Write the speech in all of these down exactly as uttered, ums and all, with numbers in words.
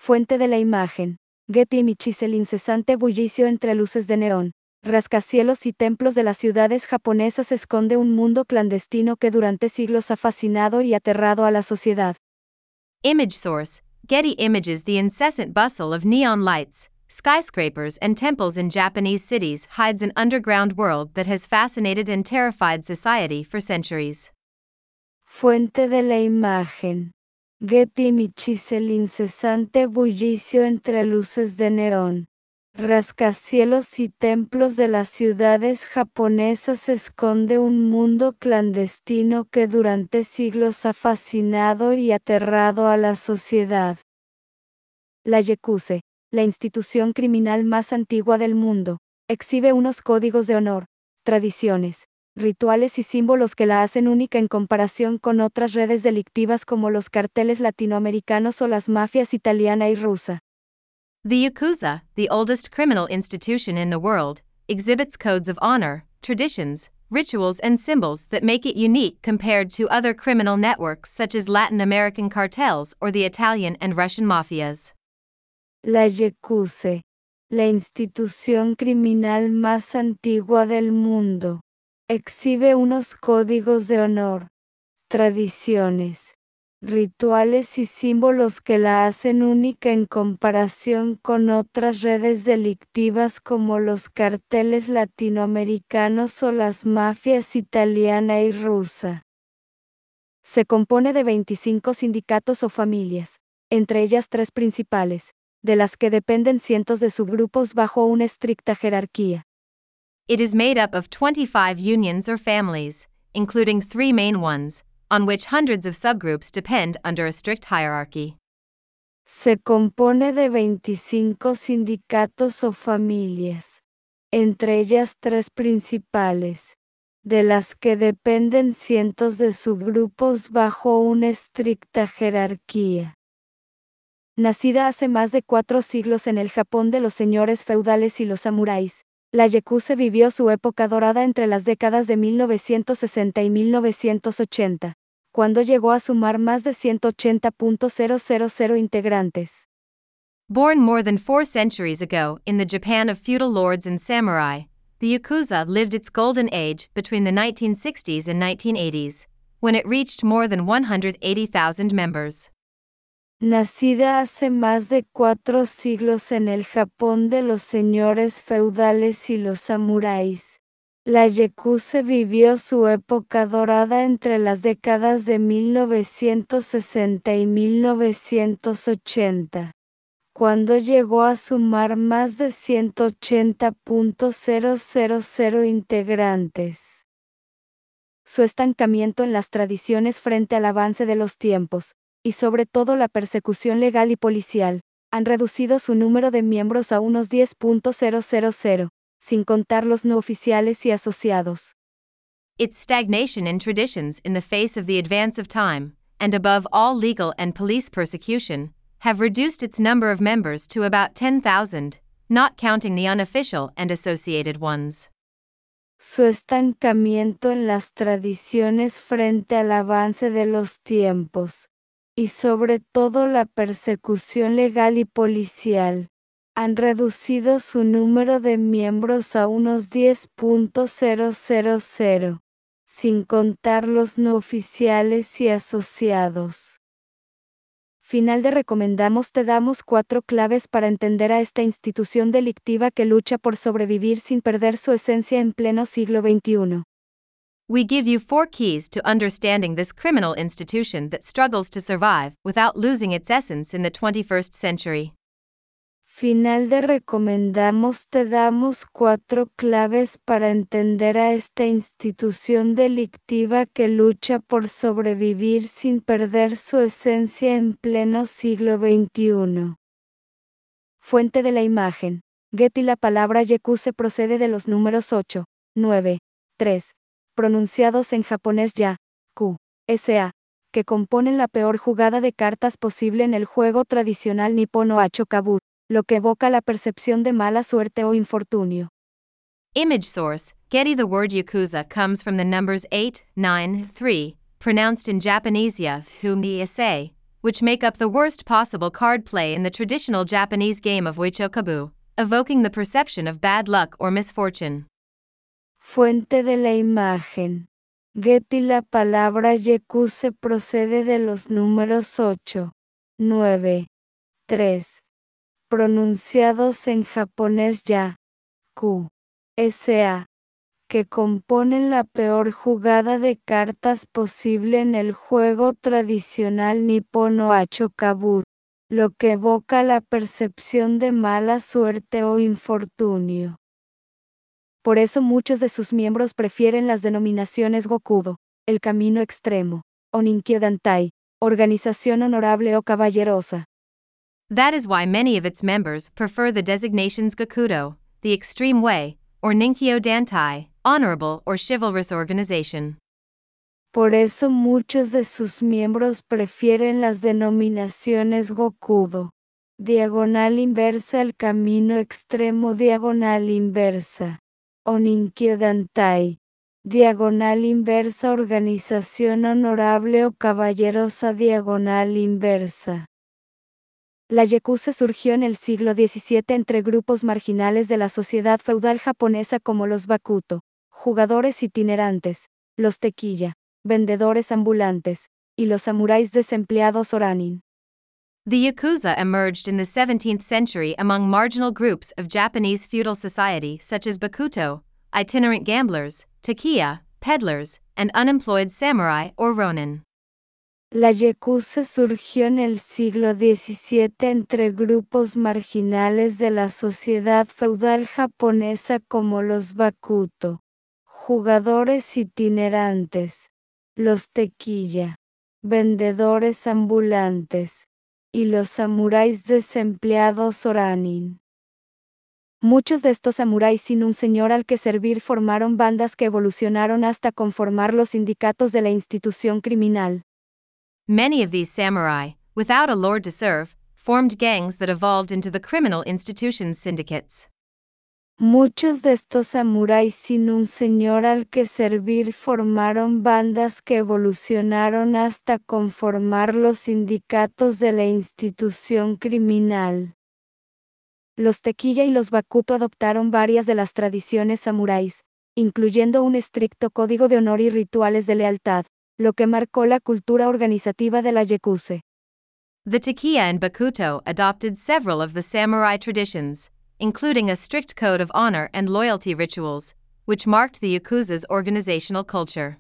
Fuente de la imagen. Getty Images. El incesante bullicio entre luces de neón, rascacielos y templos de las ciudades japonesas esconde un mundo clandestino que durante siglos ha fascinado y aterrado a la sociedad. Image source, Getty Images. The incessant bustle of neon lights, skyscrapers and temples in Japanese cities hides an underground world that has fascinated and terrified society for centuries. Fuente de la imagen. Getty Images. El incesante bullicio entre luces de neón, rascacielos y templos de las ciudades japonesas esconde un mundo clandestino que durante siglos ha fascinado y aterrado a la sociedad. La Yakuza, la institución criminal más antigua del mundo, exhibe unos códigos de honor, tradiciones, rituales y símbolos que la hacen única en comparación con otras redes delictivas como los carteles latinoamericanos o las mafias italiana y rusa. The Yakuza, the oldest criminal institution in the world, exhibits codes of honor, traditions, rituals and symbols that make it unique compared to other criminal networks such as Latin American cartels or the Italian and Russian mafias. La Yakuza, la institución criminal más antigua del mundo, exhibe unos códigos de honor, tradiciones, rituales y símbolos que la hacen única en comparación con otras redes delictivas como los carteles latinoamericanos o las mafias italiana y rusa. Se compone de veinticinco sindicatos o familias, entre ellas tres principales, de las que dependen cientos de subgrupos bajo una estricta jerarquía. It is made up of twenty-five unions or families, including three main ones, on which hundreds of subgroups depend under a strict hierarchy. Se compone de veinticinco sindicatos o familias, entre ellas tres principales, de las que dependen cientos de subgrupos bajo una estricta jerarquía. Nacida hace más de cuatro siglos en el Japón de los señores feudales y los samuráis, la Yakuza vivió su época dorada entre las décadas de mil novecientos sesenta y mil novecientos ochenta, cuando llegó a sumar más de ciento ochenta mil integrantes. Born more than four centuries ago in the Japan of feudal lords and samurai, the Yakuza lived its golden age between the nineteen sixties and nineteen eighties, when it reached more than one hundred eighty thousand members. Nacida hace más de cuatro siglos en el Japón de los señores feudales y los samuráis, la Yakuza vivió su época dorada entre las décadas de mil novecientos sesenta y mil novecientos ochenta, cuando llegó a sumar más de ciento ochenta mil integrantes. Su estancamiento en las tradiciones frente al avance de los tiempos, y sobre todo la persecución legal y policial, han reducido su número de miembros a unos diez mil, sin contar los no oficiales y asociados. Its stagnation in traditions in the face of the advance of time, and above all legal and police persecution, have reduced its number of members to about ten thousand, not counting the unofficial and associated ones. Su estancamiento en las tradiciones frente al avance de los tiempos, y sobre todo la persecución legal y policial, han reducido su número de miembros a unos diez mil, sin contar los no oficiales y asociados. Final de recomendamos te damos cuatro claves para entender a esta institución delictiva que lucha por sobrevivir sin perder su esencia en pleno siglo veintiuno. We give you four keys to understanding this criminal institution that struggles to survive without losing its essence in the twenty-first century. Final de recomendamos te damos cuatro claves para entender a esta institución delictiva que lucha por sobrevivir sin perder su esencia en pleno siglo veintiuno. Fuente de la imagen. Getty. La palabra Yakuza procede de los números ocho, nueve, tres, pronunciados en japonés ya, Q, S A, que componen la peor jugada de cartas posible en el juego tradicional nipono Achokabut, lo que evoca la percepción de mala suerte o infortunio. Image source, Getty. The word Yakuza comes from the numbers eight, nine, three, pronounced in Japanese ya, thumi ase, which make up the worst possible card play in the traditional Japanese game of Uichokabu, evoking the perception of bad luck or misfortune. Fuente de la imagen. Getty. La palabra Yakuza procede de los números ocho, nueve, tres, pronunciados en japonés ya, Q, S A, que componen la peor jugada de cartas posible en el juego tradicional nipono Uichokabu, lo que evoca la percepción de mala suerte o infortunio. Por eso muchos de sus miembros prefieren las denominaciones Gokudo, el camino extremo, o Ninkyo Dantai, organización honorable o caballerosa. That is why many of its members prefer the designations Gokudo, the extreme way, or Ninkyo Dantai, honorable or chivalrous organization. Por eso muchos de sus miembros prefieren las denominaciones Gokudo, diagonal inversa el camino extremo diagonal inversa, o Ninkyo Dantai, diagonal inversa organización honorable o caballerosa diagonal inversa. La Yakuza surgió en el siglo diecisiete entre grupos marginales de la sociedad feudal japonesa como los Bakuto, jugadores itinerantes, los tequilla, vendedores ambulantes, y los samuráis desempleados oranin. The Yakuza emerged in the seventeenth century among marginal groups of Japanese feudal society such as Bakuto, itinerant gamblers, tequilla, peddlers, and unemployed samurai or ronin. La Yakuza surgió en el siglo diecisiete entre grupos marginales de la sociedad feudal japonesa como los Bakuto, jugadores itinerantes, los tequilla, vendedores ambulantes, y los samuráis desempleados oranin. Muchos de estos samuráis sin un señor al que servir formaron bandas que evolucionaron hasta conformar los sindicatos de la institución criminal. Many of these samurai, without a lord to serve, formed gangs that evolved into the criminal institutions syndicates. Muchos de estos samuráis sin un señor al que servir formaron bandas que evolucionaron hasta conformar los sindicatos de la institución criminal. Los tequilla y los Bakuto adoptaron varias de las tradiciones samuráis, incluyendo un estricto código de honor y rituales de lealtad, lo que marcó la cultura organizativa de la Yakuza. The tequilla and Bakuto adopted several of the samurai traditions, including a strict code of honor and loyalty rituals, which marked the Yakuza's organizational culture.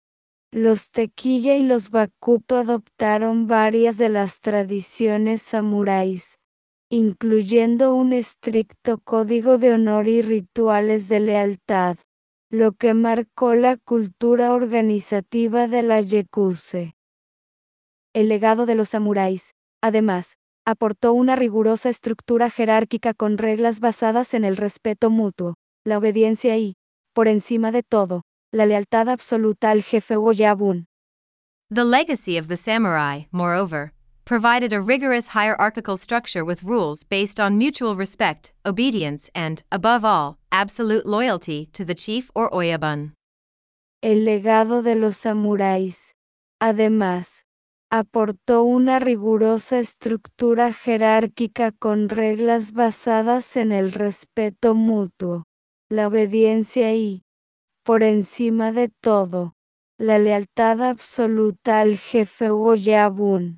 Los tequilla y los Bakuto adoptaron varias de las tradiciones samuráis, incluyendo un estricto código de honor y rituales de lealtad, lo que marcó la cultura organizativa de la Yakuza. El legado de los samuráis, además, aportó una rigurosa estructura jerárquica con reglas basadas en el respeto mutuo, la obediencia y, por encima de todo, la lealtad absoluta al jefe o yabun. The legacy of the samurai, moreover, provided a rigorous hierarchical structure with rules based on mutual respect, obedience and, above all, absolute loyalty to the chief or oyabun. El legado de los samuráis, además, aportó una rigurosa estructura jerárquica con reglas basadas en el respeto mutuo, la obediencia y, por encima de todo, la lealtad absoluta al jefe o yabun.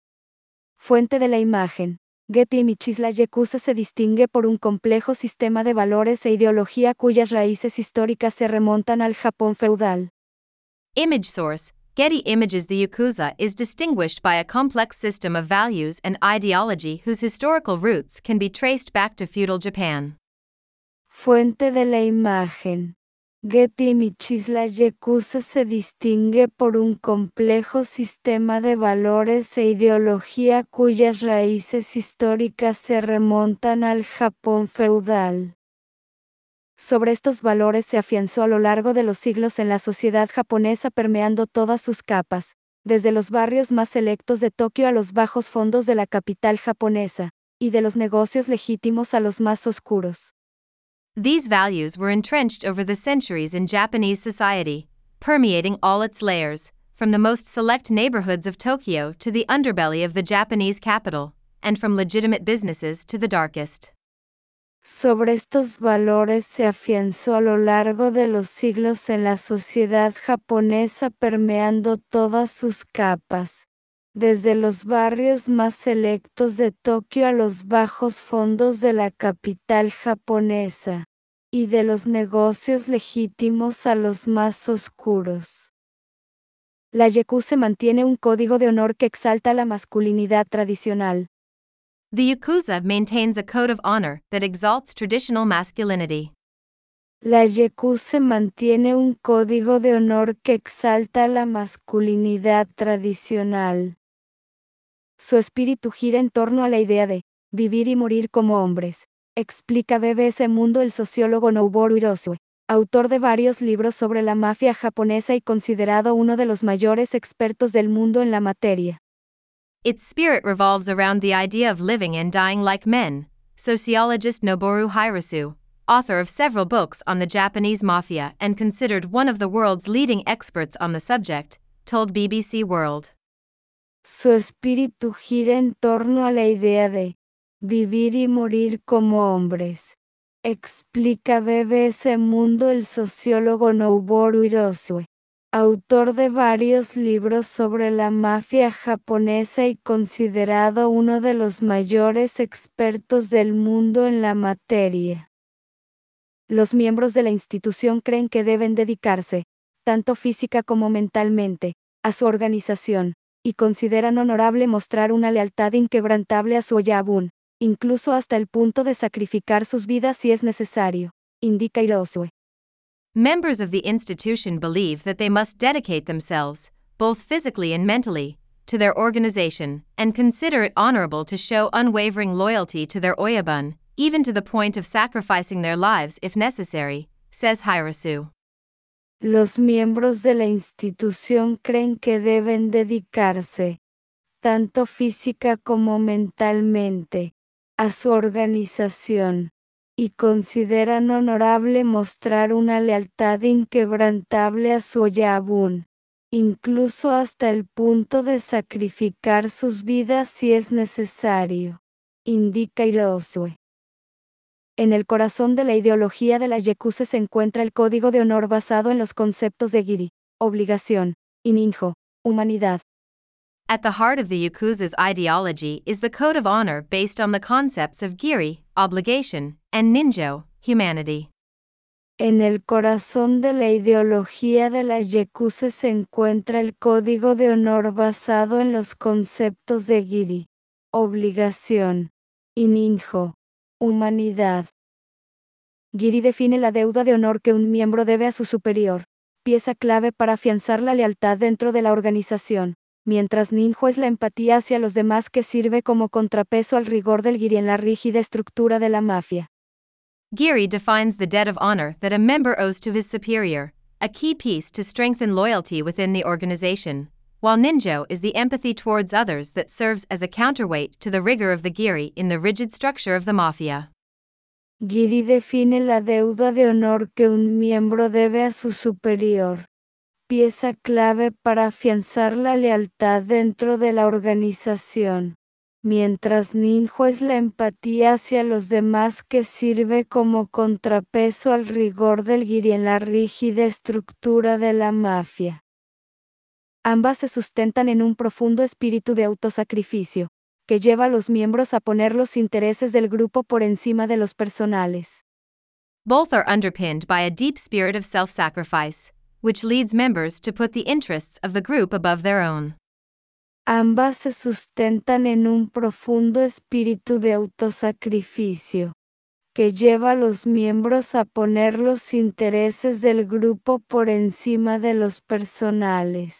Fuente de la imagen. Getty Images. La Yakuza se distingue por un complejo sistema de valores e ideología cuyas raíces históricas se remontan al Japón feudal. Image source. Getty Images. The Yakuza is distinguished by a complex system of values and ideology whose historical roots can be traced back to feudal Japan. Fuente de la imagen. Getty Images. La Yakuza se distingue por un complejo sistema de valores e ideología cuyas raíces históricas se remontan al Japón feudal. Sobre estos valores se afianzó a lo largo de los siglos en la sociedad japonesa permeando todas sus capas, desde los barrios más selectos de Tokio a los bajos fondos de la capital japonesa, y de los negocios legítimos a los más oscuros. These values were entrenched over the centuries in Japanese society, permeating all its layers, from the most select neighborhoods of Tokyo to the underbelly of the Japanese capital, and from legitimate businesses to the darkest. Sobre estos valores se afianzó a lo largo de los siglos en la sociedad japonesa, permeando todas sus capas, desde los barrios más selectos de Tokio a los bajos fondos de la capital japonesa, y de los negocios legítimos a los más oscuros. La yakuza mantiene un código de honor que exalta la masculinidad tradicional. The Yakuza maintains a code of honor that exalts traditional masculinity. La yakuza mantiene un código de honor que exalta la masculinidad tradicional. Su espíritu gira en torno a la idea de vivir y morir como hombres, explica B B S Mundo el sociólogo Noboru Hirosue, autor de varios libros sobre la mafia japonesa y considerado uno de los mayores expertos del mundo en la materia. Its spirit revolves around the idea of living and dying like men, sociologist Noboru Hirosue, author of several books on the Japanese mafia and considered one of the world's leading experts on the subject, told B B C World. Su espíritu gira en torno a la idea de vivir y morir como hombres, explica B B S Mundo el sociólogo Noboru Hirosue, autor de varios libros sobre la mafia japonesa y considerado uno de los mayores expertos del mundo en la materia. Los miembros de la institución creen que deben dedicarse, tanto física como mentalmente, a su organización, y consideran honorable mostrar una lealtad inquebrantable a su Oyabun, incluso hasta el punto de sacrificar sus vidas si es necesario, indica Hirosue. Members of the institution believe that they must dedicate themselves, both physically and mentally, to their organization, and consider it honorable to show unwavering loyalty to their Oyabun, even to the point of sacrificing their lives if necessary, says Hirosue. Los miembros de la institución creen que deben dedicarse, tanto física como mentalmente, a su organización, y consideran honorable mostrar una lealtad inquebrantable a su Oyabun, incluso hasta el punto de sacrificar sus vidas si es necesario, indica Hirosue. En el corazón de la ideología de la yakuza se encuentra el código de honor basado en los conceptos de giri, obligación, y ninjo, humanidad. At the heart of the Yakuza's ideology is the code of honor based on the concepts of giri, obligation, and ninjo, humanity. En el corazón de la ideología de la yakuza se encuentra el código de honor basado en los conceptos de giri, obligación, y ninjo, humanidad. Giri define la deuda de honor que un miembro debe a su superior, pieza clave para afianzar la lealtad dentro de la organización, mientras ninjo es la empatía hacia los demás que sirve como contrapeso al rigor del giri en la rígida estructura de la mafia. Giri defines the debt of honor that a member owes to his superior, a key piece to strengthen loyalty within the organization, while ninjo is the empathy towards others that serves as a counterweight to the rigor of the giri in the rigid structure of the mafia. Giri define la deuda de honor que un miembro debe a su superior, pieza clave para afianzar la lealtad dentro de la organización, mientras ninjo es la empatía hacia los demás que sirve como contrapeso al rigor del giri en la rígida estructura de la mafia. Ambas se sustentan en un profundo espíritu de autosacrificio, que lleva a los miembros a poner los intereses del grupo por encima de los personales. Both are underpinned by a deep spirit of self-sacrifice, which leads members to put the interests of the group above their own. Ambas se sustentan en un profundo espíritu de autosacrificio, que lleva a los miembros a poner los intereses del grupo por encima de los personales.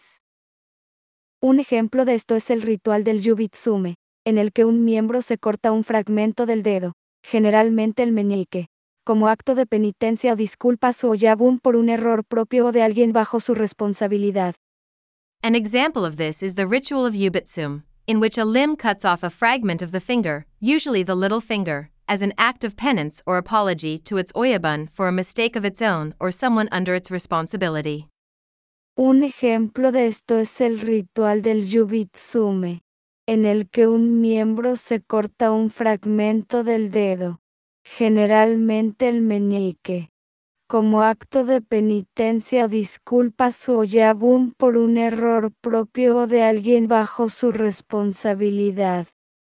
Un ejemplo de esto es el ritual del yubitsume, en el que un miembro se corta un fragmento del dedo, generalmente el meñique, como acto de penitencia o disculpa a su oyabun por un error propio o de alguien bajo su responsabilidad. An example of this is the ritual of yubitsume, in which a limb cuts off a fragment of the finger, usually the little finger, as an act of penance or apology to its oyabun for a mistake of its own or someone under its responsibility. Un ejemplo de esto es el ritual del Yubitsume, en el que un miembro se corta un fragmento del dedo, generalmente el meñique, como acto de penitencia o disculpa a su oyabun por un error propio o de alguien bajo su responsabilidad.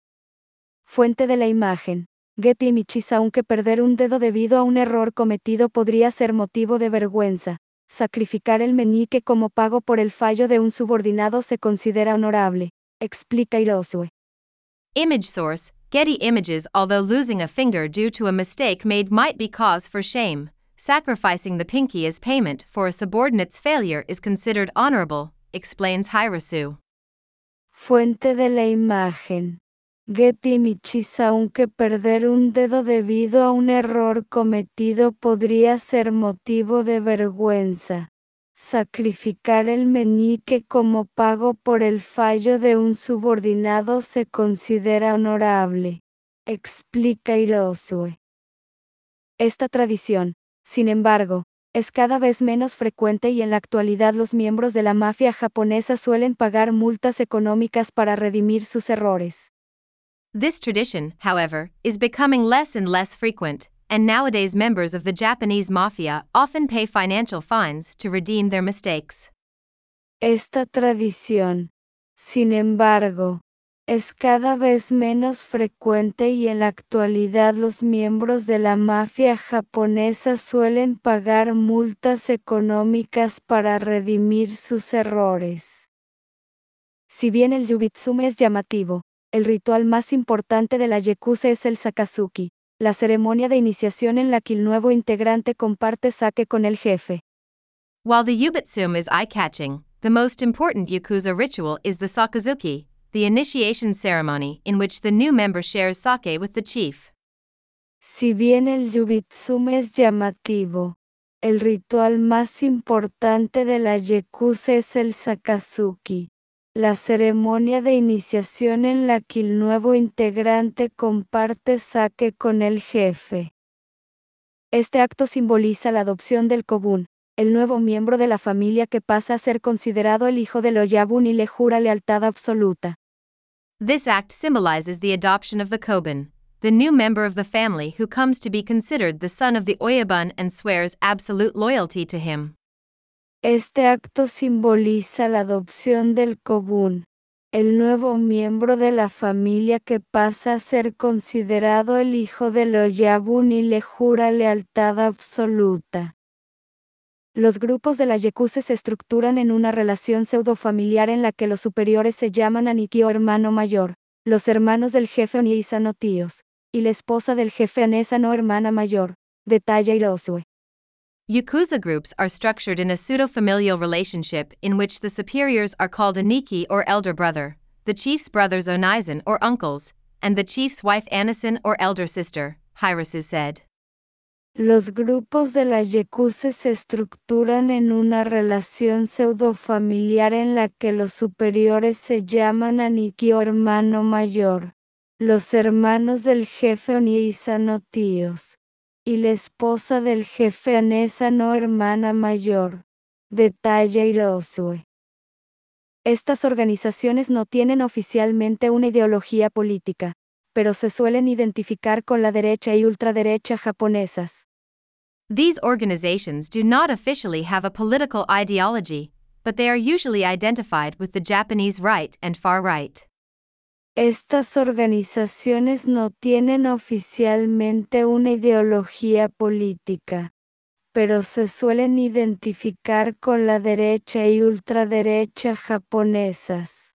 Fuente de la imagen. Getty Images. Aunque perder un dedo debido a un error cometido podría ser motivo de vergüenza, sacrificar el meñique como pago por el fallo de un subordinado se considera honorable, explica Hirosue. Image source, Getty Images. Although losing a finger due to a mistake made might be cause for shame, sacrificing the pinky as payment for a subordinate's failure is considered honorable, explains Hirasu. Fuente de la imagen. Getty Images. Aunque perder un dedo debido a un error cometido podría ser motivo de vergüenza, sacrificar el meñique como pago por el fallo de un subordinado se considera honorable, explica Hirosue. Esta tradición, sin embargo, es cada vez menos frecuente y en la actualidad los miembros de la mafia japonesa suelen pagar multas económicas para redimir sus errores. This tradition, however, is becoming less and less frequent, and nowadays members of the Japanese mafia often pay financial fines to redeem their mistakes. Esta tradición, sin embargo, es cada vez menos frecuente y en la actualidad los miembros de la mafia japonesa suelen pagar multas económicas para redimir sus errores. Si bien el Yubitsume es llamativo, el ritual más importante de la Yakuza es el Sakazuki, la ceremonia de iniciación en la que el nuevo integrante comparte sake con el jefe. While the Yubitsume is eye-catching, the most important Yakuza ritual is the Sakazuki, the initiation ceremony in which the new member shares sake with the chief. Si bien el Yubitsume es llamativo, el ritual más importante de la Yakuza es el Sakazuki, la ceremonia de iniciación en la que el nuevo integrante comparte sake con el jefe. Este acto simboliza la adopción del Kobun, el nuevo miembro de la familia que pasa a ser considerado el hijo del Oyabun y le jura lealtad absoluta. This act symbolizes the adoption of the Kobun, the new member of the family who comes to be considered the son of the Oyabun and swears absolute loyalty to him. Este acto simboliza la adopción del Kobun, el nuevo miembro de la familia que pasa a ser considerado el hijo del Oyabun y le jura lealtad absoluta. Los grupos de la Yakuza se estructuran en una relación pseudo-familiar en la que los superiores se llaman Aniki o hermano mayor, los hermanos del jefe Oniisa no tíos, y la esposa del jefe Anesa no hermana mayor, detalla Hirosue. Yakuza groups are structured in a pseudo-familial relationship in which the superiors are called Aniki or elder brother, the chief's brothers Onaisan or uncles, and the chief's wife Anasan or elder sister, Hirasu said. Los grupos de la Yakuza se estructuran en una relación pseudo-familiar en la que los superiores se llaman Aniki o hermano mayor, los hermanos del jefe Oniisa no tíos, y la esposa del jefe Anesa no hermana mayor, detalla Hirosue. Estas organizaciones no tienen oficialmente una ideología política, pero se suelen identificar con la derecha y ultraderecha japonesas. These organizations do not officially have a political ideology, but they are usually identified with the Japanese right and far right. Estas organizaciones no tienen oficialmente una ideología política, pero se suelen identificar con la derecha y ultraderecha japonesas.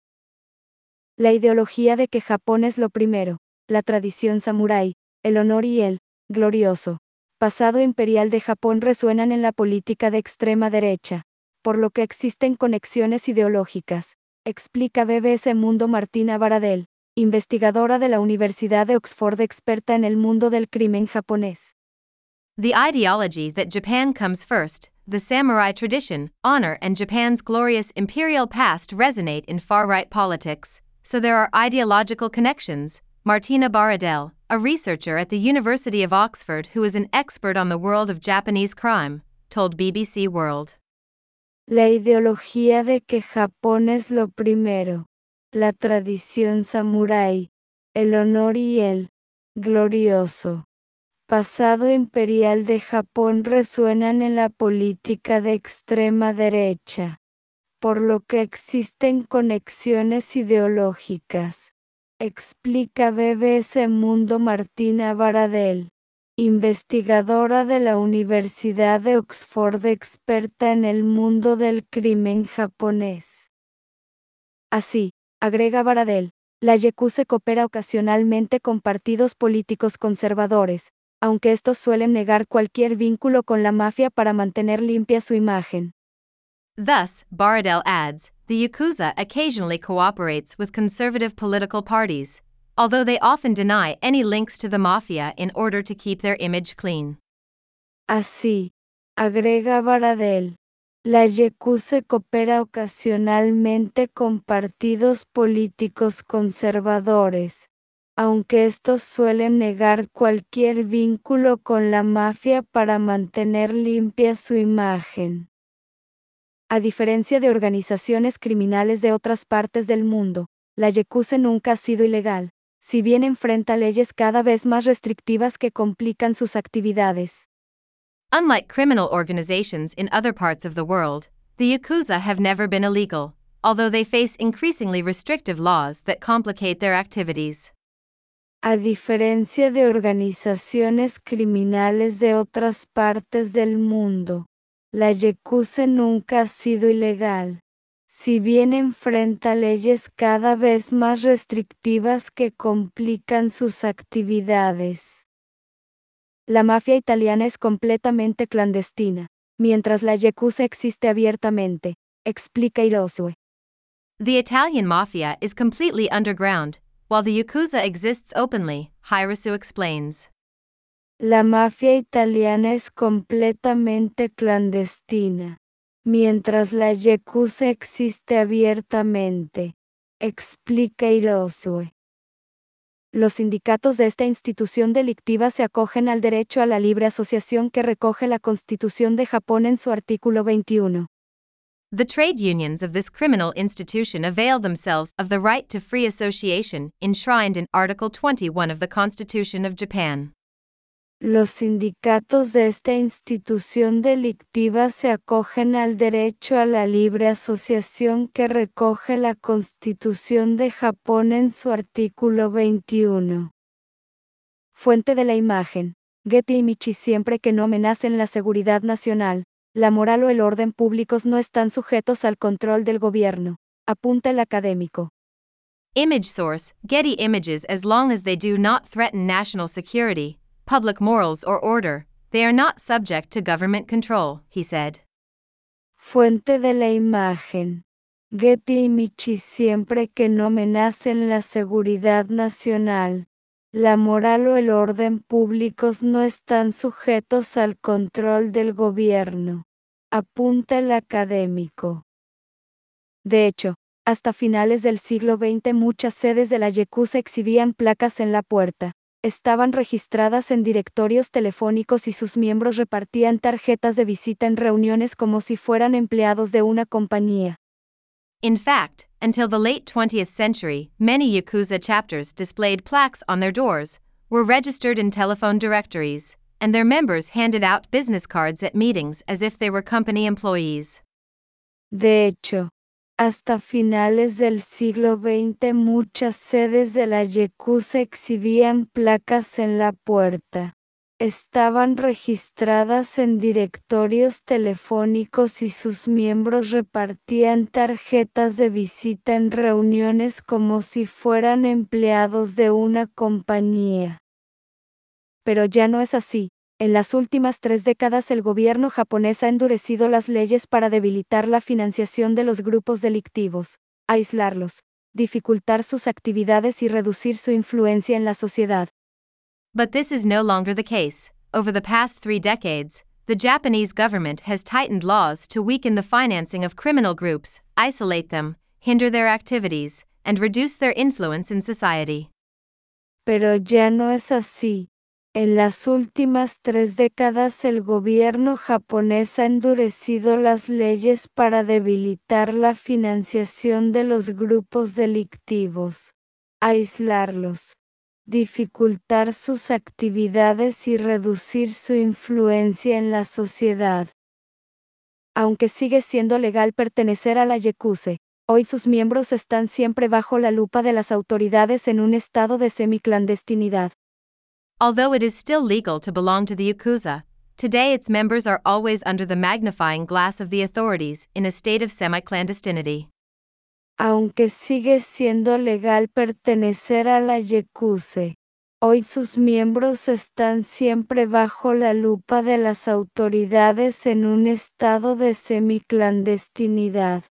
La ideología de que Japón es lo primero, la tradición samurái, el honor y el glorioso pasado imperial de Japón resuenan en la política de extrema derecha, por lo que existen conexiones ideológicas, explica B B S Mundo Martina Baradel, investigadora de la Universidad de Oxford experta en el mundo del crimen japonés. The ideology that Japan comes first, the samurai tradition, honor and Japan's glorious imperial past resonate in far-right politics, so there are ideological connections, Martina Baradel, a researcher at the University of Oxford who is an expert on the world of Japanese crime, told B B C World. La ideología de que Japón es lo primero, la tradición samurái, el honor y el glorioso pasado imperial de Japón resuenan en la política de extrema derecha, por lo que existen conexiones ideológicas, explica B B S Mundo Martina Baradel, investigadora de la Universidad de Oxford experta en el mundo del crimen japonés. Así, agrega Baradel, la Yakuza coopera ocasionalmente con partidos políticos conservadores, aunque estos suelen negar cualquier vínculo con la mafia para mantener limpia su imagen. Thus, Baradel adds, the Yakuza occasionally cooperates with conservative political parties, although they often deny any links to the mafia in order to keep their image clean. Así, agrega Baradel, la Yakuza coopera ocasionalmente con partidos políticos conservadores, aunque estos suelen negar cualquier vínculo con la mafia para mantener limpia su imagen. A diferencia de organizaciones criminales de otras partes del mundo, la Yakuza nunca ha sido ilegal, si bien enfrenta leyes cada vez más restrictivas que complican sus actividades. Unlike criminal organizations in other parts of the world, the Yakuza have never been illegal, although they face increasingly restrictive laws that complicate their activities. A diferencia de organizaciones criminales de otras partes del mundo, la Yakuza nunca ha sido ilegal, si bien enfrenta leyes cada vez más restrictivas que complican sus actividades. La mafia italiana es completamente clandestina, mientras la Yakuza existe abiertamente, explica Hirosue. The Italian mafia is completely underground, while the Yakuza exists openly, Hirosu explains. La mafia italiana es completamente clandestina, mientras la Yakuza existe abiertamente, explica Hirosue. Los sindicatos de esta institución delictiva se acogen al derecho a la libre asociación que recoge la Constitución de Japón en su artículo veintiuno. The trade unions of this criminal institution avail themselves of the right to free association enshrined in Article twenty-one of the Constitution of Japan. Los sindicatos de esta institución delictiva se acogen al derecho a la libre asociación que recoge la Constitución de Japón en su artículo veintiuno. Fuente de la imagen. Getty y Michi. Siempre que no amenacen la seguridad nacional, la moral o el orden públicos no están sujetos al control del gobierno, apunta el académico. Image source, Getty Images. As long as they do not threaten national security, public morals or order, they are not subject to government control, he said. Fuente de la imagen. Getty y Michi. Siempre que no amenacen la seguridad nacional, la moral o el orden públicos no están sujetos al control del gobierno, apunta el académico. De hecho, hasta finales del siglo veinte muchas sedes de la Yakuza exhibían placas en la puerta, estaban registradas en directorios telefónicos y sus miembros repartían tarjetas de visita en reuniones como si fueran empleados de una compañía. In fact, until the late twentieth century, many Yakuza chapters displayed plaques on their doors, were registered in telephone directories, and their members handed out business cards at meetings as if they were company employees. De hecho, hasta finales del siglo veinte muchas sedes de la Yakuza exhibían placas en la puerta. Estaban registradas en directorios telefónicos y sus miembros repartían tarjetas de visita en reuniones como si fueran empleados de una compañía. Pero ya no es así. En las últimas tres décadas el gobierno japonés ha endurecido las leyes para debilitar la financiación de los grupos delictivos, aislarlos, dificultar sus actividades y reducir su influencia en la sociedad. But this is no longer the case. Over the past three decades, the Japanese government has tightened laws to weaken the financing of criminal groups, isolate them, hinder their activities, and reduce their influence in society. Pero ya no es así. En las últimas tres décadas el gobierno japonés ha endurecido las leyes para debilitar la financiación de los grupos delictivos, aislarlos, dificultar sus actividades y reducir su influencia en la sociedad. Aunque sigue siendo legal pertenecer a la yakuza, hoy sus miembros están siempre bajo la lupa de las autoridades en un estado de semiclandestinidad. Although it is still legal to belong to the Yakuza, today its members are always under the magnifying glass of the authorities in a state of semi-clandestinity. Aunque sigue siendo legal pertenecer a la yakuza, hoy sus miembros están siempre bajo la lupa de las autoridades en un estado de semiclandestinidad.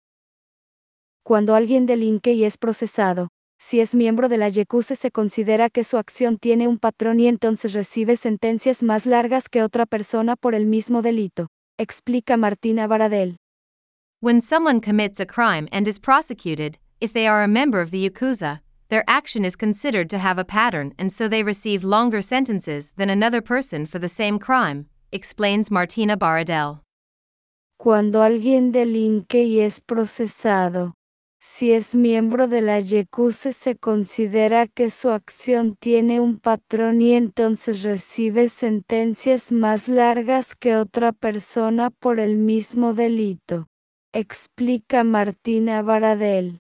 Cuando alguien delinque y es procesado, si es miembro de la yakuza se considera que su acción tiene un patrón y entonces recibe sentencias más largas que otra persona por el mismo delito, explica Martina Baradel. When someone commits a crime and is prosecuted, if they are a member of the Yakuza, their action is considered to have a pattern and so they receive longer sentences than another person for the same crime, explains Martina Baradel. Cuando alguien delinque y es procesado, si es miembro de la yakuza se considera que su acción tiene un patrón y entonces recibe sentencias más largas que otra persona por el mismo delito, explica Martina Baradel.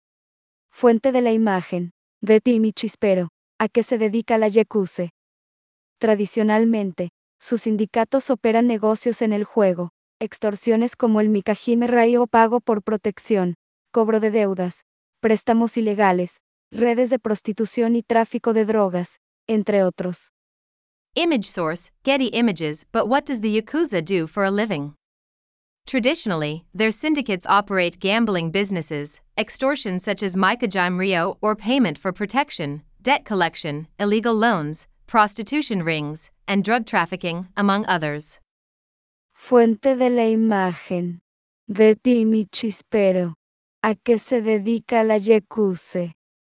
Fuente de la imagen, Betty y mi chispero. ¿A qué se dedica la yakuza? Tradicionalmente, sus sindicatos operan negocios en el juego, extorsiones como el Mikahime Rai o pago por protección, cobro de deudas, préstamos ilegales, redes de prostitución y tráfico de drogas, entre otros. Image source, Getty Images. But what does the Yakuza do for a living? Traditionally, their syndicates operate gambling businesses, extortion such as Mikajime Ryo or payment for protection, debt collection, illegal loans, prostitution rings, and drug trafficking, among others. Fuente de la imagen, Betty y mi chispero. ¿A qué se dedica la yakuza?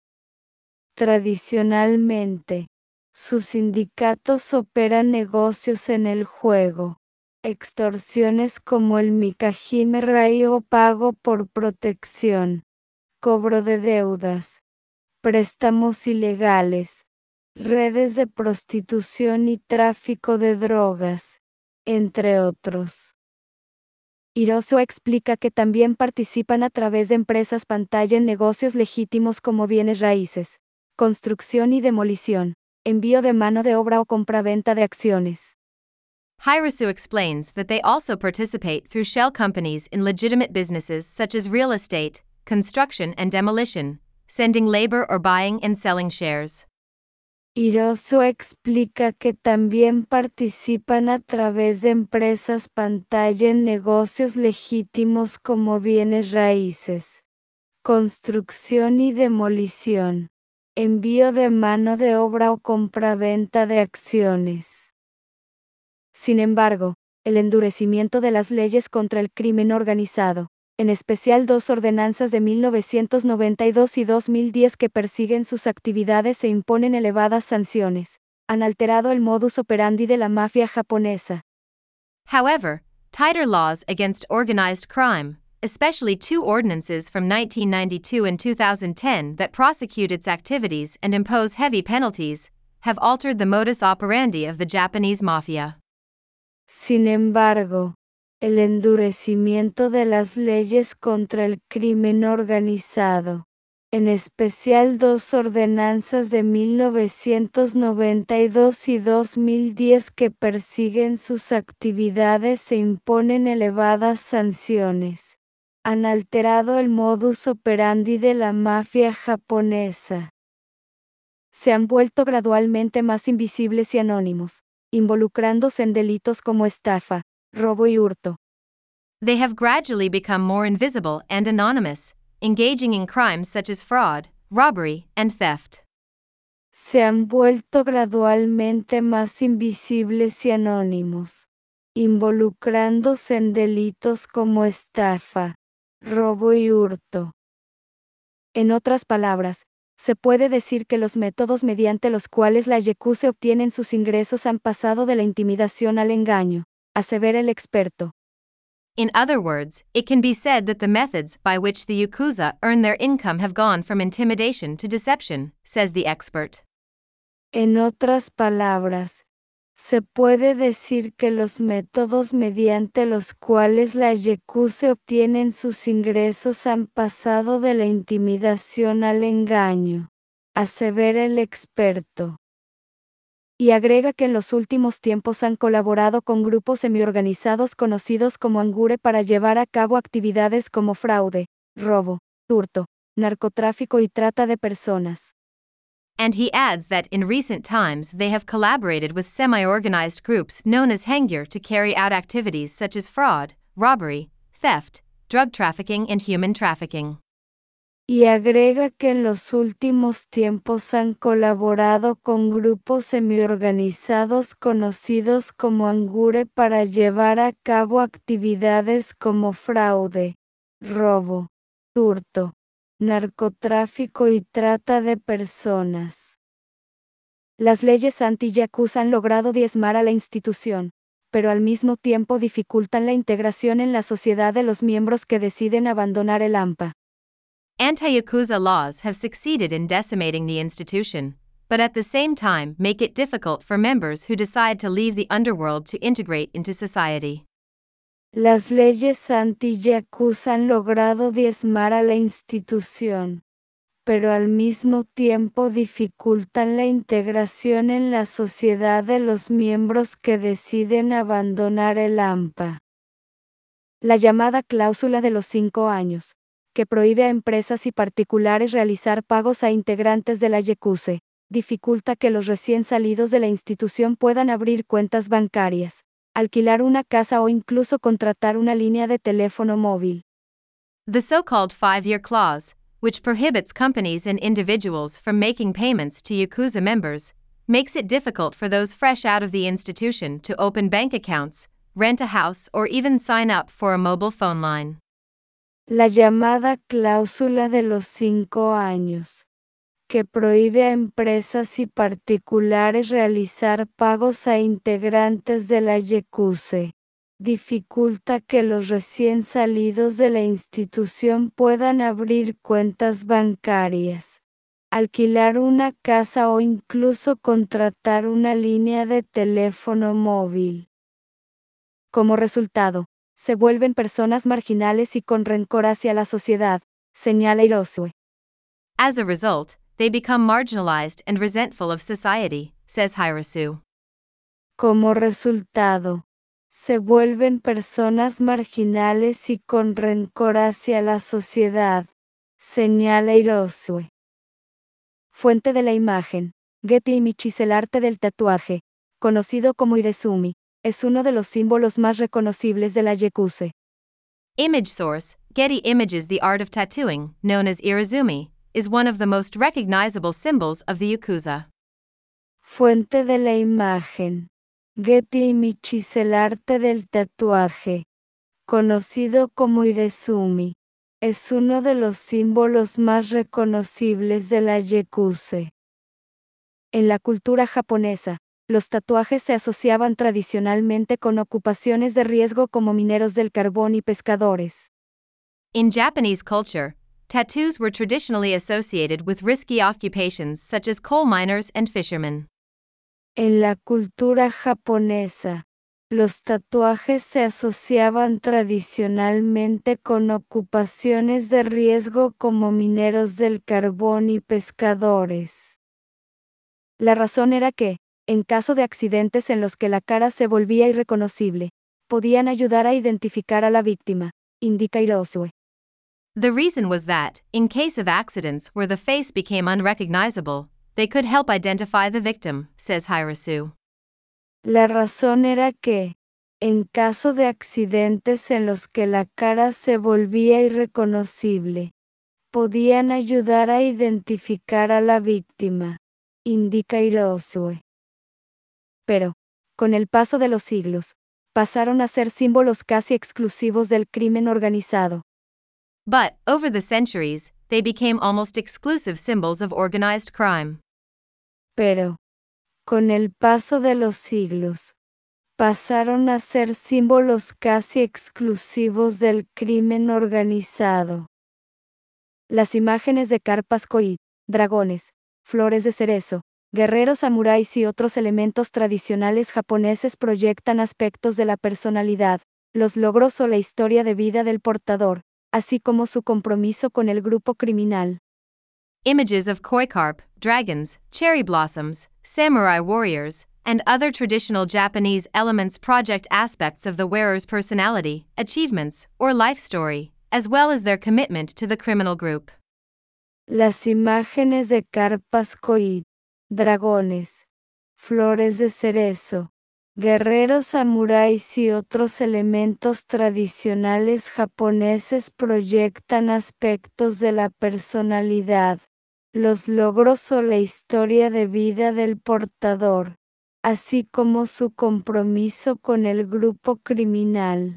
Tradicionalmente, sus sindicatos operan negocios en el juego, extorsiones como el Mikahime Rai o pago por protección, cobro de deudas, préstamos ilegales, redes de prostitución y tráfico de drogas, entre otros. Hiroshio explica que también participan a través de empresas pantalla en negocios legítimos como bienes raíces, construcción y demolición, envío de mano de obra o compraventa de acciones. Hirosu explains that they also participate through shell companies in legitimate businesses such as real estate, construction and demolition, sending labor or buying and selling shares. Hiroshio explica que también participan a través de empresas pantalla en negocios legítimos como bienes raíces, construcción y demolición, envío de mano de obra o compraventa de acciones. Sin embargo, el endurecimiento de las leyes contra el crimen organizado, en especial dos ordenanzas de mil novecientos noventa y dos y dos mil diez que persiguen sus actividades e imponen elevadas sanciones, han alterado el modus operandi de la mafia japonesa. However, tighter laws against organized crime, especially two ordinances from nineteen ninety-two and two thousand ten that prosecute its activities and impose heavy penalties, have altered the modus operandi of the Japanese mafia. Sin embargo, el endurecimiento de las leyes contra el crimen organizado, en especial dos ordenanzas de mil novecientos noventa y dos y dos mil diez que persiguen sus actividades e imponen elevadas sanciones, han alterado el modus operandi de la mafia japonesa. Se han vuelto gradualmente más invisibles y anónimos, involucrándose en delitos como estafa, robo y hurto. They have gradually become more invisible and anonymous, engaging in crimes such as fraud, robbery, and theft. Se han vuelto gradualmente más invisibles y anónimos, involucrándose en delitos como estafa, robo y hurto. En otras palabras, Se puede decir que los métodos mediante los cuales la yakuza obtienen sus ingresos han pasado de la intimidación al engaño, asevera el experto. In other words, it can be said that the methods by which the Yakuza earn their income have gone from intimidation to deception, says the expert. En otras palabras, se puede decir que los métodos mediante los cuales la yakuza obtienen sus ingresos han pasado de la intimidación al engaño, asevera el experto. Y agrega que en los últimos tiempos han colaborado con grupos semiorganizados conocidos como Angure para llevar a cabo actividades como fraude, robo, hurto, narcotráfico y trata de personas. And he adds that in recent times they have collaborated with semi-organized groups known as Hangir to carry out activities such as fraud, robbery, theft, drug trafficking and human trafficking. Y agrega que en los últimos tiempos han colaborado con grupos semiorganizados conocidos como Angure para llevar a cabo actividades como fraude, robo, hurto, narcotráfico y trata de personas. Las leyes anti-yakuza han logrado diezmar a la institución, pero al mismo tiempo dificultan la integración en la sociedad de los miembros que deciden abandonar el A M P A. Anti-Yakuza laws have succeeded in decimating the institution, but at the same time make it difficult for members who decide to leave the underworld to integrate into society. Las leyes anti-yakuza han logrado diezmar a la institución, pero al mismo tiempo dificultan la integración en la sociedad de los miembros que deciden abandonar el A M P A. La llamada cláusula de los cinco años, que prohíbe a empresas y particulares realizar pagos a integrantes de la yakuza, dificulta que los recién salidos de la institución puedan abrir cuentas bancarias, alquilar una casa o incluso contratar una línea de teléfono móvil. The so-called five-year clause, which prohibits companies and individuals from making payments to Yakuza members, makes it difficult for those fresh out of the institution to open bank accounts, rent a house or even sign up for a mobile phone line. La llamada cláusula de los cinco años, que prohíbe a empresas y particulares realizar pagos a integrantes de la yakuza, dificulta que los recién salidos de la institución puedan abrir cuentas bancarias, alquilar una casa o incluso contratar una línea de teléfono móvil. Como resultado, se vuelven personas marginales y con rencor hacia la sociedad, señala Hirosue. As a result, they become marginalized and resentful of society, says Hirasu. Como resultado, se vuelven personas marginales y con rencor hacia la sociedad, señala Hirosue. Fuente de la imagen, Getty Images. El arte del tatuaje, conocido como irezumi, es uno de los símbolos más reconocibles de la yakuza. Image source, Getty Images. The art of tattooing, known as irezumi, is one of the most recognizable symbols of the Yakuza. Fuente de la imagen, Getty Images. El arte del tatuaje, conocido como irezumi, es uno de los símbolos más reconocibles de la yakuza. En la cultura japonesa, los tatuajes se asociaban tradicionalmente con ocupaciones de riesgo como mineros del carbón y pescadores. In Japanese culture, tattoos were traditionally associated with risky occupations such as coal miners and fishermen. En la cultura japonesa, los tatuajes se asociaban tradicionalmente con ocupaciones de riesgo como mineros del carbón y pescadores. La razón era que, en caso de accidentes en los que la cara se volvía irreconocible, podían ayudar a identificar a la víctima, indica Hirosue. The reason was that, in case of accidents where the face became unrecognizable, they could help identify the victim, says Hirasu. La razón era que, en caso de accidentes en los que la cara se volvía irreconocible, podían ayudar a identificar a la víctima, indica Hirosue. Pero, con el paso de los siglos, pasaron a ser símbolos casi exclusivos del crimen organizado. But, over the centuries, they became almost exclusive symbols of organized crime. Pero, con el paso de los siglos, pasaron a ser símbolos casi exclusivos del crimen organizado. Las imágenes de carpas koi, dragones, flores de cerezo, guerreros samuráis y otros elementos tradicionales japoneses proyectan aspectos de la personalidad, los logros o la historia de vida del portador, así como su compromiso con el grupo criminal. Images of koi carp, dragons, cherry blossoms, samurai warriors, and other traditional Japanese elements project aspects of the wearer's personality, achievements, or life story, as well as their commitment to the criminal group. Las imágenes de carpas koi, dragones, flores de cerezo, guerreros samuráis y otros elementos tradicionales japoneses proyectan aspectos de la personalidad, los logros o la historia de vida del portador, así como su compromiso con el grupo criminal.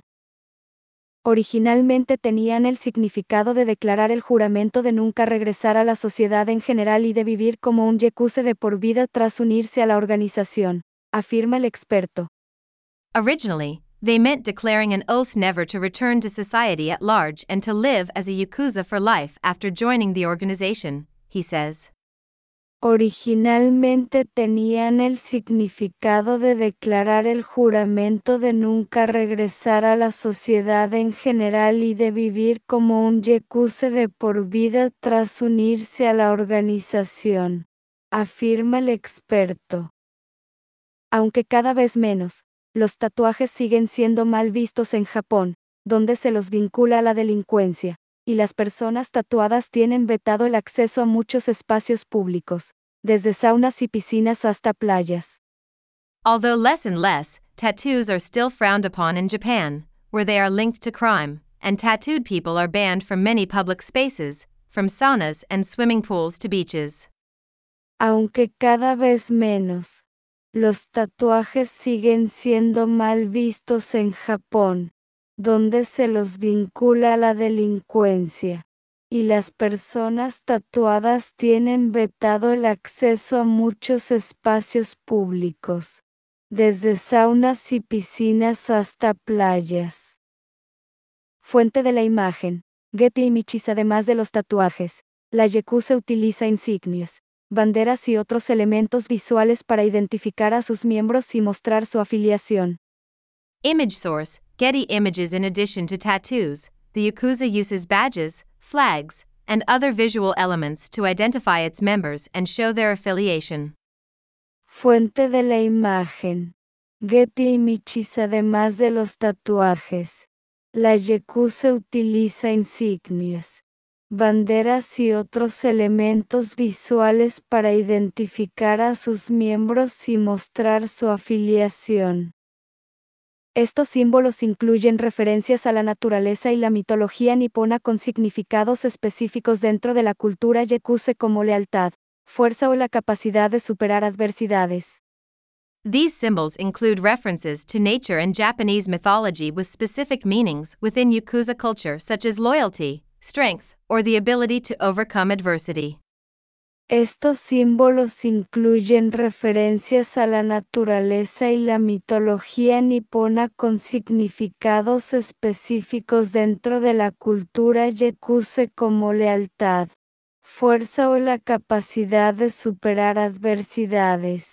Originalmente tenían el significado de declarar el juramento de nunca regresar a la sociedad en general y de vivir como un yakuza de por vida tras unirse a la organización, afirma el experto. Originally, they meant declaring an oath never to return to society at large and to live as a yakuza for life after joining the organization, he says. Originalmente tenían el significado de declarar el juramento de nunca regresar a la sociedad en general y de vivir como un yakuza de por vida tras unirse a la organización, afirma el experto. Aunque cada vez menos, los tatuajes siguen siendo mal vistos en Japón, donde se los vincula a la delincuencia, y las personas tatuadas tienen vetado el acceso a muchos espacios públicos, desde saunas y piscinas hasta playas. Although less and less, tattoos are still frowned upon in Japan, where they are linked to crime, and tattooed people are banned from many public spaces, from saunas and swimming pools to beaches. Aunque cada vez menos, los tatuajes siguen siendo mal vistos en Japón, donde se los vincula a la delincuencia, y las personas tatuadas tienen vetado el acceso a muchos espacios públicos, desde saunas y piscinas hasta playas. Fuente de la imagen: Getty Images. Además de los tatuajes, la yakuza utiliza insignias, banderas y otros elementos visuales para identificar a sus miembros y mostrar su afiliación. Image source: Getty Images. In addition to tattoos, the yakuza uses badges, flags, and other visual elements to identify its members and show their affiliation. Fuente de la imagen: Getty Images. Además de los tatuajes, la yakuza utiliza insignias, banderas y otros elementos visuales para identificar a sus miembros y mostrar su afiliación. Estos símbolos incluyen referencias a la naturaleza y la mitología nipona con significados específicos dentro de la cultura yakuza como lealtad, fuerza o la capacidad de superar adversidades. These symbols include references to nature and Japanese mythology with specific meanings within yakuza culture such as loyalty, strength, or the ability to overcome adversity. Estos símbolos incluyen referencias a la naturaleza y la mitología nipona con significados específicos dentro de la cultura yakuza como lealtad, fuerza o la capacidad de superar adversidades.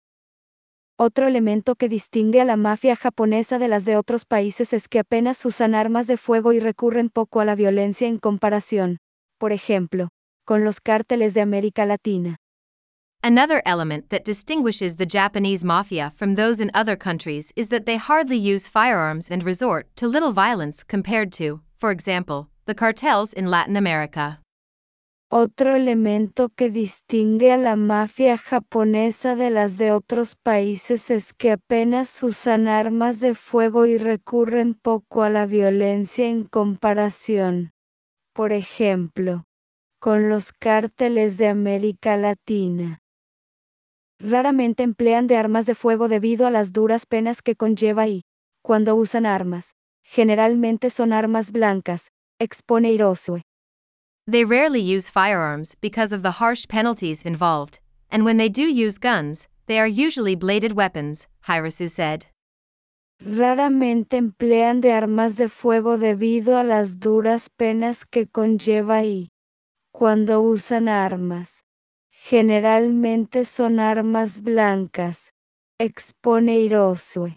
Otro elemento que distingue a la mafia japonesa de las de otros países es que apenas usan armas de fuego y recurren poco a la violencia en comparación, por ejemplo, con los cárteles de América Latina. Another element that distinguishes the Japanese mafia from those in other countries is that they hardly use firearms and resort to little violence compared to, for example, the cartels in Latin America. Otro elemento que distingue a la mafia japonesa de las de otros países es que apenas usan armas de fuego y recurren poco a la violencia en comparación, por ejemplo, con los cárteles de América Latina. Raramente emplean de armas de fuego debido a las duras penas que conlleva y, cuando usan armas, generalmente son armas blancas, expone Hirosue. They rarely use firearms because of the harsh penalties involved, and when they do use guns, they are usually bladed weapons, Hirasu said. Raramente emplean de armas de fuego debido a las duras penas que conlleva y, cuando usan armas, generalmente son armas blancas, expone Hirosue.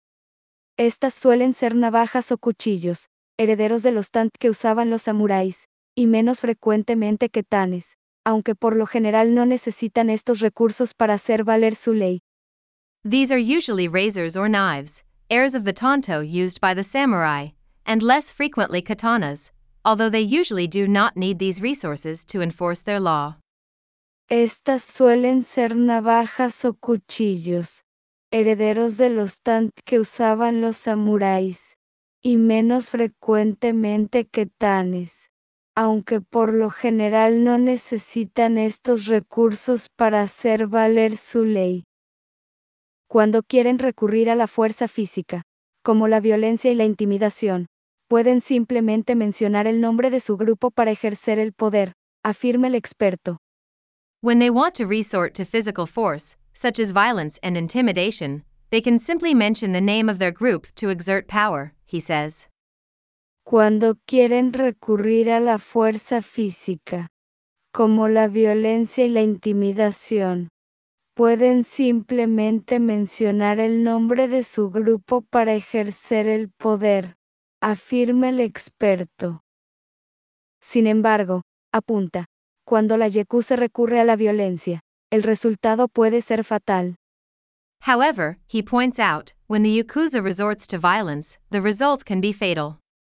Estas suelen ser navajas o cuchillos, herederos de los tant que usaban los samuráis, y menos frecuentemente katanes, aunque por lo general no necesitan estos recursos para hacer valer su ley. These are usually razors or knives, heirs of the tanto used by the samurai, and less frequently katanas, although they usually do not need these resources to enforce their law. Estas suelen ser navajas o cuchillos, herederos de los tant que usaban los samuráis, y menos frecuentemente katanes, aunque por lo general no necesitan estos recursos para hacer valer su ley. Cuando quieren recurrir a la fuerza física, como la violencia y la intimidación, pueden simplemente mencionar el nombre de su grupo para ejercer el poder, afirma el experto. When they want to resort to physical force, such as violence and intimidation, they can simply mention the name of their group to exert power, he says. Cuando quieren recurrir a la fuerza física, como la violencia y la intimidación, pueden simplemente mencionar el nombre de su grupo para ejercer el poder, afirma el experto. Sin embargo, apunta, cuando la yakuza recurre a la violencia, el resultado puede ser fatal. However, he points out, when the yakuza resorts to violence, the result can be fatal.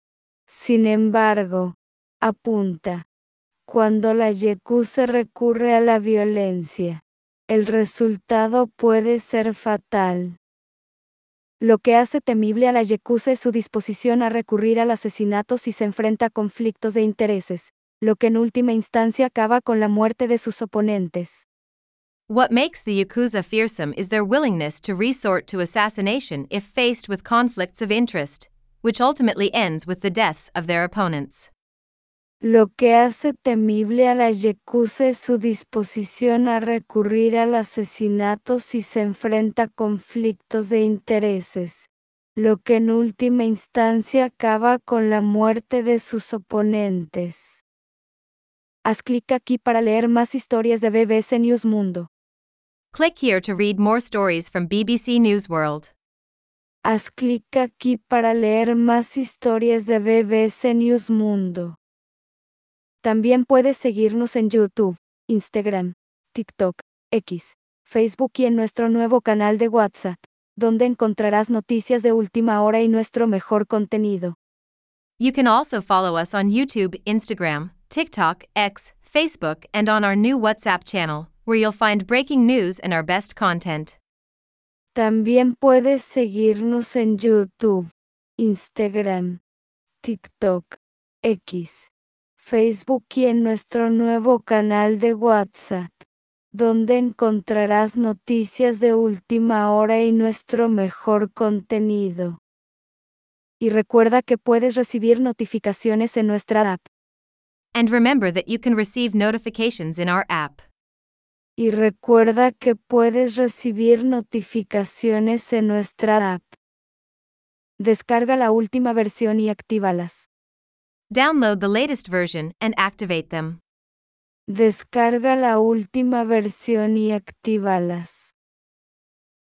Sin embargo, apunta, cuando la yakuza recurre a la violencia, el resultado puede ser fatal. Lo que hace temible a la yakuza es su disposición a recurrir al asesinato si se enfrenta a conflictos de intereses, lo que en última instancia acaba con la muerte de sus oponentes. What makes the yakuza fearsome is their willingness to resort to assassination if faced with conflicts of interest, which ultimately ends with the deaths of their opponents. Lo que hace temible a la yakuza es su disposición a recurrir al asesinato si se enfrenta a conflictos de intereses, lo que en última instancia acaba con la muerte de sus oponentes. Haz clic aquí para leer más historias de B B C News Mundo. Click here to read more stories from B B C News World. Haz clic aquí para leer más historias de B B C News Mundo. También puedes seguirnos en YouTube, Instagram, TikTok, X, Facebook y en nuestro nuevo canal de WhatsApp, donde encontrarás noticias de última hora y nuestro mejor contenido. You can also follow us on YouTube, Instagram, TikTok, X, Facebook, and on our new WhatsApp channel, where you'll find breaking news and our best content. También puedes seguirnos en YouTube, Instagram, TikTok, X, Facebook y en nuestro nuevo canal de WhatsApp, donde encontrarás noticias de última hora y nuestro mejor contenido. Y recuerda que puedes recibir notificaciones en nuestra app. And remember that you can receive notifications in our app. Y recuerda que puedes recibir notificaciones en nuestra app. Descarga la última versión y actívalas. Download the latest version and activate them. Descarga la última versión y actívalas.